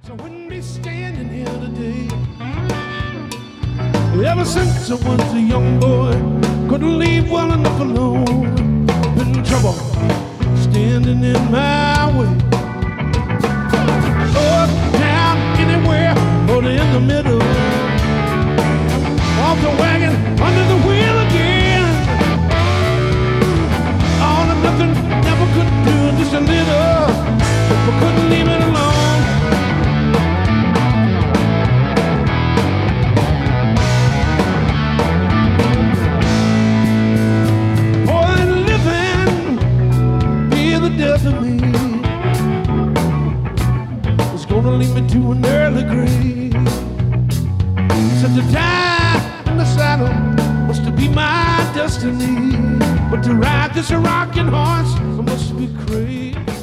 So I wouldn't be standing here today. Ever since I was a young boy, couldn't leave well enough alone. Been in trouble, standing in my way. Up, down, anywhere, or in the middle. Off the wagon, under the wheel again. All or nothing, never could do just a little, but couldn't leave it alone. Death of me is gonna lead me to an early grave. Said to die in the saddle was to be my destiny, but to ride this rocking horse I must be crazy.